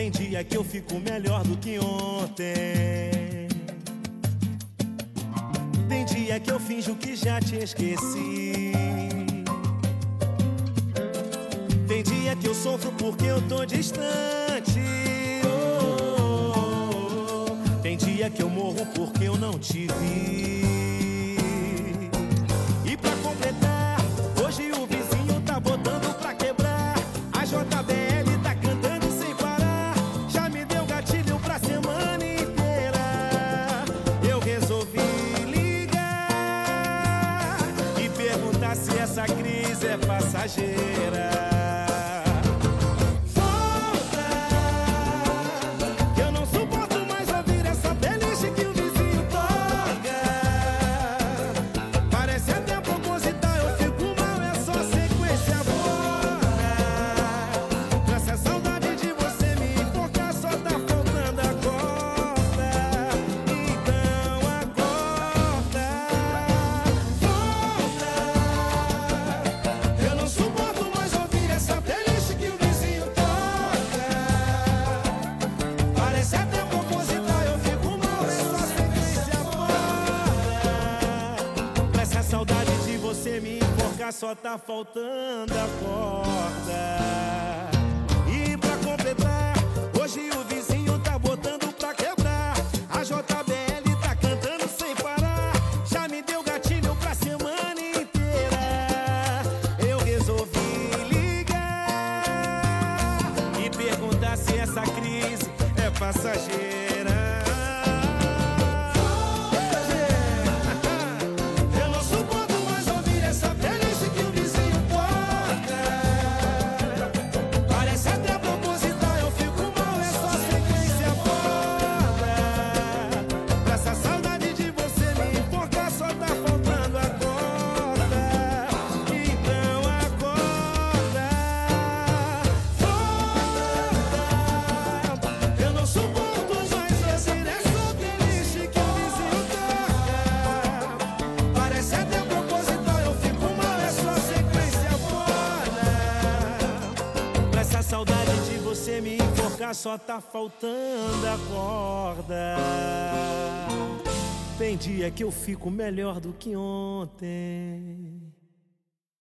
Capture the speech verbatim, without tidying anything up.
Tem dia que eu fico melhor do que ontem. Tem dia que eu finjo que já te esqueci. Tem dia que eu sofro porque eu tô distante. Oh, oh, oh. Tem dia que eu morro porque eu não te vi. E pra completar, hoje o vizinho tá botando pra quebrar. A J B L tá cantando sem parar. Já me deu gatilho pra semana inteira. Eu resolvi ligar e perguntar se essa crise é passageira. Saudade de você me enforcar, só tá faltando a corda. E pra completar, hoje o vizinho tá botando pra quebrar. A J B L tá cantando sem parar. Já me deu gatilho pra semana inteira. Eu resolvi ligar e perguntar se essa crise é passageira. Saudade de você me enforcar, só tá faltando a corda. Tem dia que eu fico melhor do que ontem.